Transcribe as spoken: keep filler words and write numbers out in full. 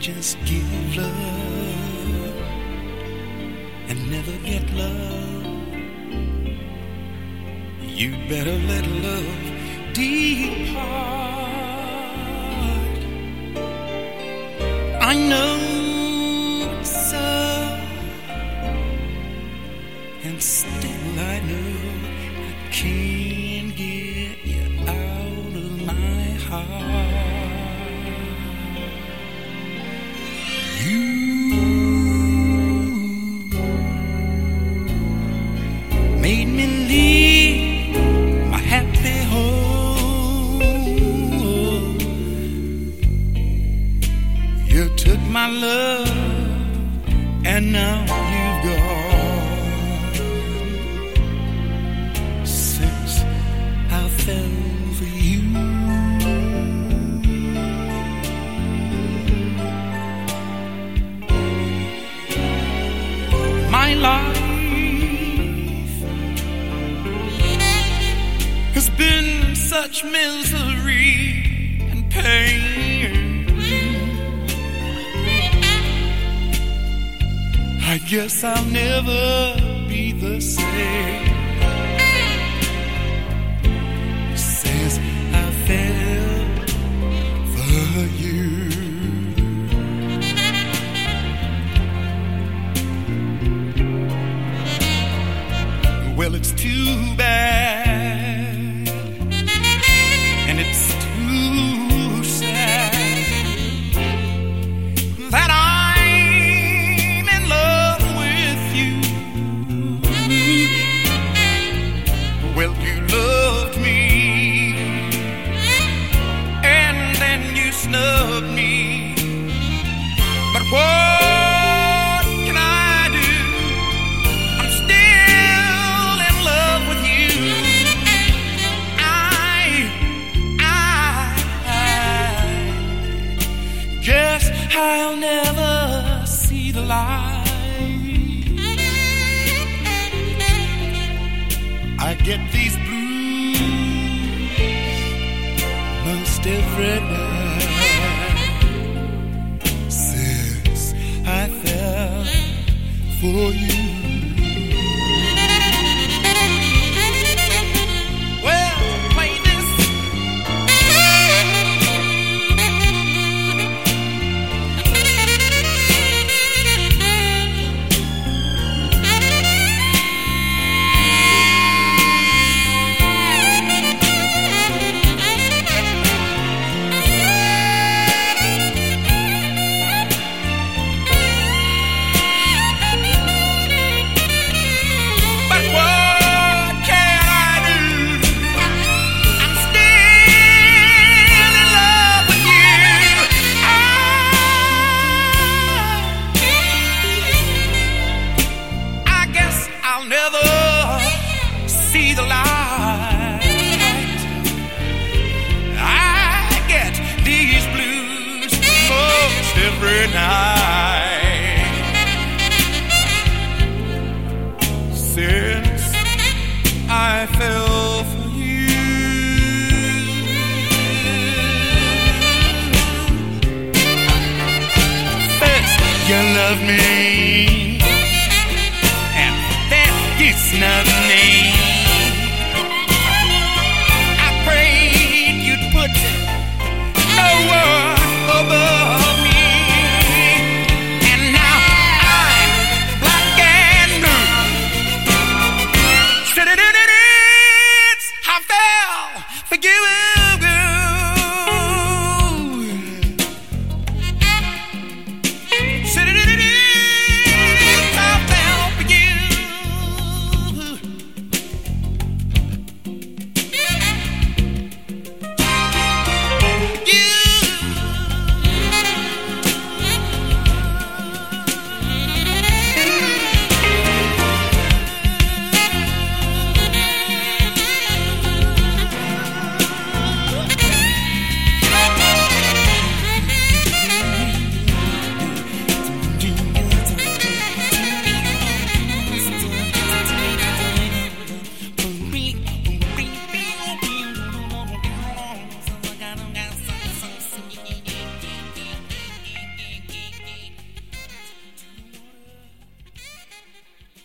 just give love and never get love, you better let love depart. I know so, and still I know I can't get you out of my heart. You made me leave my happy home. You took my love and now you've gone. Since I fell for you, my life has been such misery and pain. I guess I'll never be the same since I fell for you. Well, it's too bad, and it's too sad that I'm in love with you. Well, you loved me, and then you snubbed me. But what can I do? I'm still in love with you. I, I, I guess I'll never see the light. I get these blues most every night since I fell for you. Well, play this. But what can I do? I'm still in love with you. I, I guess I'll never see the light. I get these blues most every night since I fell for you. First you loved me,